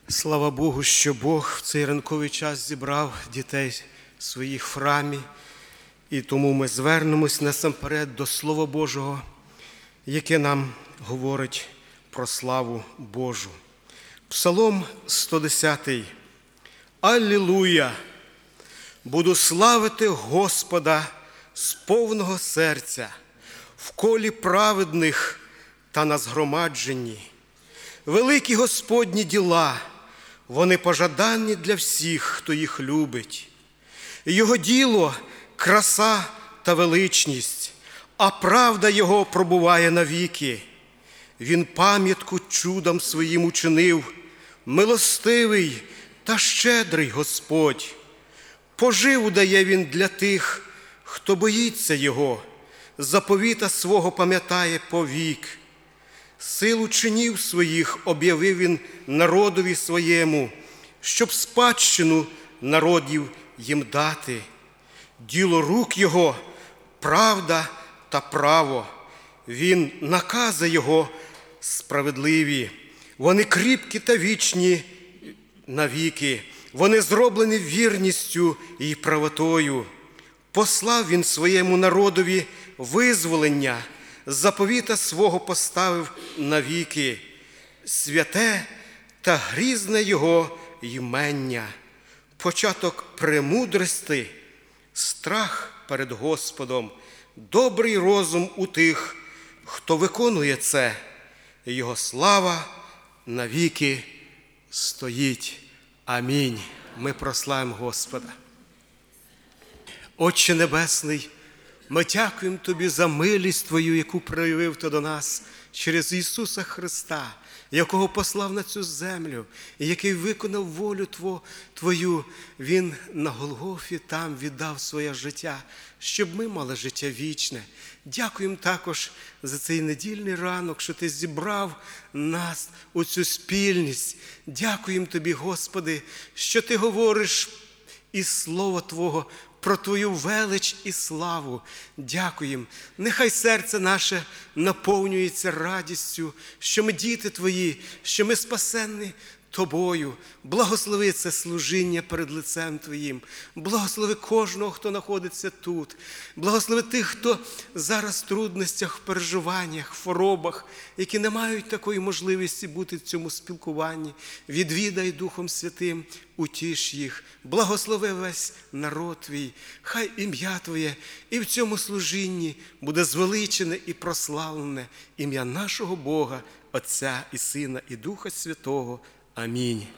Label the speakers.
Speaker 1: Слава Богу, що Бог в цей ранковий час зібрав дітей своїх в храмі, і тому ми звернемось насамперед до Слова Божого, яке нам говорить про славу Божу. Псалом 110. Алілуя! Буду славити Господа з повного серця, в колі праведних та на згромадженні. Великі Господні діла, вони пожаданні для всіх, хто їх любить. Його діло – краса та величність, а правда Його пробуває навіки. Він пам'ятку чудом своїм учинив, милостивий та щедрий Господь. Поживу дає Він для тих, хто боїться Його, заповіта свого пам'ятає повік. Силу чинів своїх об'явив Він народові своєму, щоб спадщину народів їм дати. Діло рук Його – правда та право. Він накази Його справедливі. Вони кріпкі та вічні навіки. Вони зроблені вірністю і правотою. Послав Він своєму народові визволення, заповіта свого поставив навіки. Святе та грізне Його ймення. Початок премудрости, страх перед Господом, добрий розум у тих, хто виконує це. Його слава навіки стоїть. Амінь. Ми прославимо Господа. Отче Небесний, ми дякуємо Тобі за милість Твою, яку проявив Ти до нас через Ісуса Христа, якого послав на цю землю, і який виконав волю Твою. Він на Голгофі там віддав своє життя, щоб ми мали життя вічне. Дякуємо також за цей недільний ранок, що Ти зібрав нас у цю спільність. Дякуємо Тобі, Господи, що Ти говориш із Слова Твого про Твою велич і славу. Дякуємо. Нехай серце наше наповнюється радістю, що ми діти Твої, що ми спасенні Тобою. Благослови це служіння перед лицем Твоїм. Благослови кожного, хто знаходиться тут. Благослови тих, хто зараз в трудностях, переживаннях, хворобах, які не мають такої можливості бути в цьому спілкуванні. Відвідай Духом Святим, утіш їх. Благослови весь народ Твій. Хай ім'я Твоє і в цьому служінні буде звеличене і прославлене ім'я нашого Бога, Отця і Сина і Духа Святого. Амінь.